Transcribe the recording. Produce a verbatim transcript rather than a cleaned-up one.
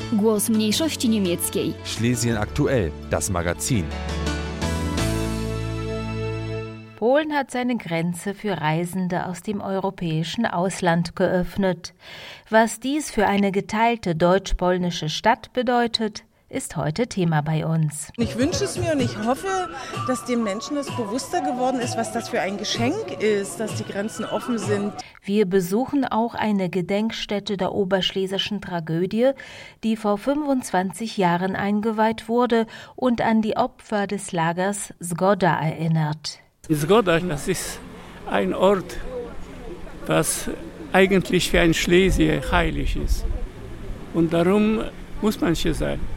Głos mniejszości niemieckiej. Schlesien aktuell, das Magazin. Polen hat seine Grenze für Reisende aus dem europäischen Ausland geöffnet. Was dies für eine geteilte deutsch-polnische Stadt bedeutet, ist heute Thema bei uns. Ich wünsche es mir und ich hoffe, dass den Menschen das bewusster geworden ist, was das für ein Geschenk ist, dass die Grenzen offen sind. Wir besuchen auch eine Gedenkstätte der oberschlesischen Tragödie, die vor fünfundzwanzig Jahren eingeweiht wurde und an die Opfer des Lagers Zgoda erinnert. Zgoda, das ist ein Ort, was eigentlich für ein Schlesier heilig ist. Und darum muss man hier sein.